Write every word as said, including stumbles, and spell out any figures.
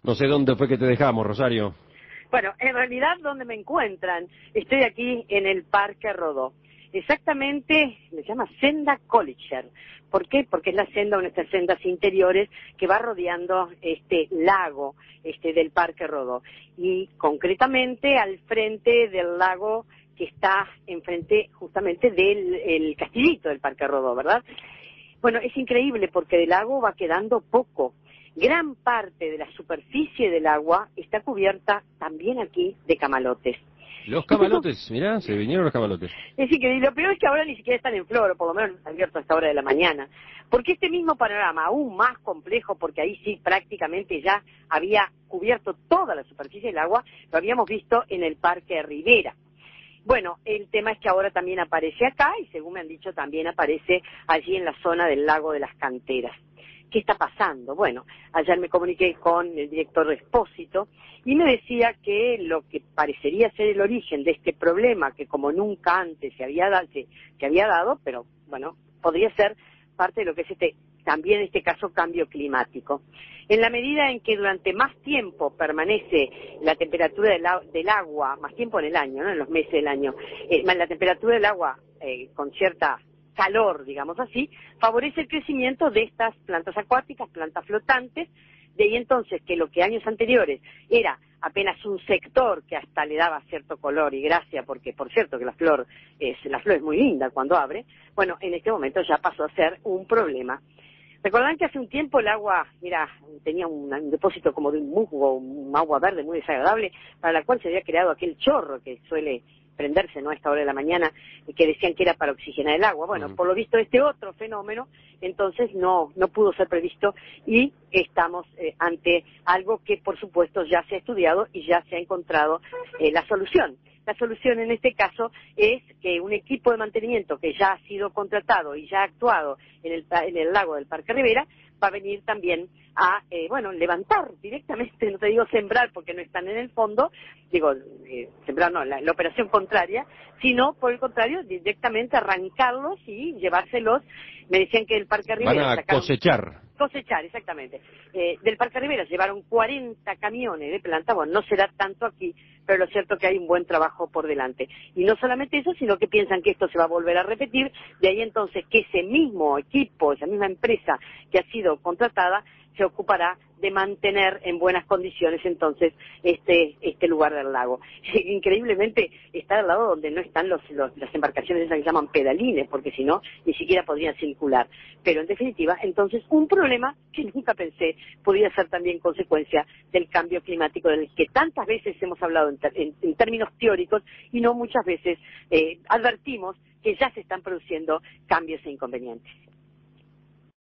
No sé dónde fue que te dejamos, Rosario. Bueno, en realidad, ¿dónde me encuentran? Estoy aquí en el Parque Rodó. Exactamente, se llama Senda Collicher. ¿Por qué? Porque es la senda, una de estas sendas interiores que va rodeando este lago este del Parque Rodó. Y concretamente al frente del lago que está enfrente justamente del el castillito del Parque Rodó, ¿verdad? Bueno, es increíble porque del lago va quedando poco. Gran parte de la superficie del agua está cubierta también aquí de camalotes. Los camalotes, mirá, se vinieron los camalotes. Es increíble, lo peor es que ahora ni siquiera están en flor, o por lo menos no están abiertos a esta hora de la mañana. Porque este mismo panorama, aún más complejo, porque ahí sí prácticamente ya había cubierto toda la superficie del agua, lo habíamos visto en el Parque Rivera. Bueno, el tema es que ahora también aparece acá, y según me han dicho también aparece allí en la zona del lago de las Canteras. ¿Qué está pasando? Bueno, ayer me comuniqué con el director de Expósito y me decía que lo que parecería ser el origen de este problema, que como nunca antes se había, da, se, se había dado, pero bueno, podría ser parte de lo que es este, también en este caso, cambio climático. En la medida en que durante más tiempo permanece la temperatura del, del agua, más tiempo en el año, ¿no? En los meses del año, eh, la temperatura del agua eh, con cierta calor, digamos así, favorece el crecimiento de estas plantas acuáticas, plantas flotantes, de ahí entonces que lo que años anteriores era apenas un sector que hasta le daba cierto color y gracia, porque por cierto que la flor es, la flor es muy linda cuando abre, bueno, en este momento ya pasó a ser un problema. Recordarán que hace un tiempo el agua, mira, tenía un, un depósito como de un musgo, un agua verde muy desagradable, para la cual se había creado aquel chorro que suele prenderse, ¿no?, a esta hora de la mañana, que decían que era para oxigenar el agua. Bueno, uh-huh. Por lo visto este otro fenómeno, entonces no no pudo ser previsto y estamos eh, ante algo que por supuesto ya se ha estudiado y ya se ha encontrado eh, la solución. La solución en este caso es que un equipo de mantenimiento que ya ha sido contratado y ya ha actuado en el, en el lago del Parque Rivera va a venir también a, eh, bueno, levantar directamente, no te digo sembrar porque no están en el fondo, digo, eh, sembrar no, la, la operación contraria, sino por el contrario, directamente arrancarlos y llevárselos. Me decían que el Parque Rivera... Van a sacaron, cosechar. Cosechar, exactamente. Eh, del Parque Rivera llevaron cuarenta camiones de planta, bueno, no será tanto aquí, pero lo cierto es que hay un buen trabajo por delante. Y no solamente eso, sino que piensan que esto se va a volver a repetir, de ahí entonces que ese mismo equipo, esa misma empresa que ha sido contratada, se ocupará de mantener en buenas condiciones entonces este este lugar del lago. Increíblemente está al lado donde no están los, los las embarcaciones esas que llaman pedalines, porque si no, ni siquiera podrían circular. Pero en definitiva, entonces, un problema que nunca pensé podría ser también consecuencia del cambio climático del que tantas veces hemos hablado en, ter, en, en términos teóricos y no muchas veces eh, advertimos que ya se están produciendo cambios e inconvenientes.